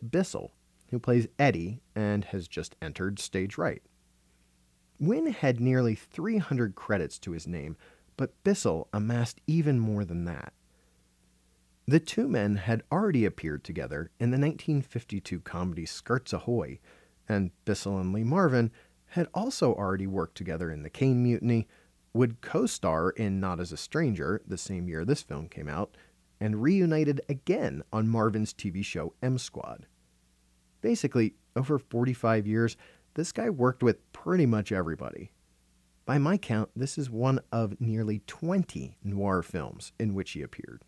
Bissell, who plays Eddie and has just entered stage right. Wynn had nearly 300 credits to his name, but Bissell amassed even more than that. The two men had already appeared together in the 1952 comedy Skirts Ahoy, and Bissell and Lee Marvin had also already worked together in The Caine Mutiny, would co-star in Not as a Stranger the same year this film came out, and reunited again on Marvin's TV show M Squad. Basically, over 45 years, this guy worked with pretty much everybody. By my count, this is one of nearly 20 noir films in which he appeared.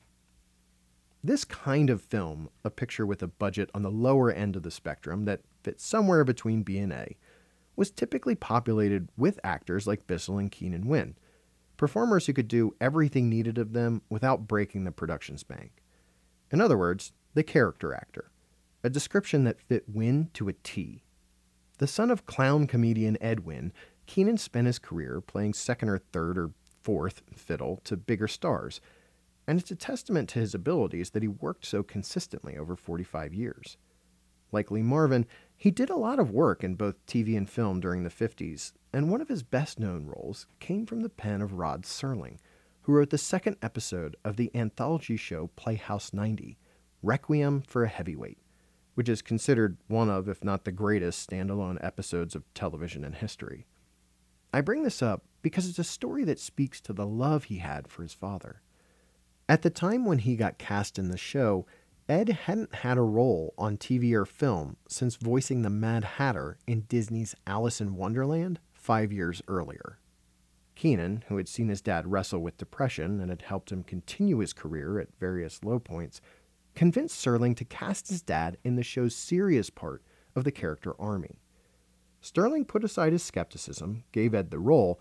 This kind of film, a picture with a budget on the lower end of the spectrum that fits somewhere between B and A, was typically populated with actors like Bissell and Keenan Wynn, performers who could do everything needed of them without breaking the production's bank. In other words, the character actor, a description that fit Wynn to a T. The son of clown comedian Ed Wynn, Keenan spent his career playing second or third or fourth fiddle to bigger stars, and it's a testament to his abilities that he worked so consistently over 45 years. Like Lee Marvin, he did a lot of work in both TV and film during the 50s, and one of his best-known roles came from the pen of Rod Serling, who wrote the second episode of the anthology show Playhouse 90, Requiem for a Heavyweight, which is considered one of, if not the greatest, standalone episodes of television in history. I bring this up because it's a story that speaks to the love he had for his father. At the time when he got cast in the show, Ed hadn't had a role on TV or film since voicing the Mad Hatter in Disney's Alice in Wonderland 5 years earlier. Keenan, who had seen his dad wrestle with depression and had helped him continue his career at various low points, convinced Serling to cast his dad in the show's serious part of the character Army. Serling put aside his skepticism, gave Ed the role,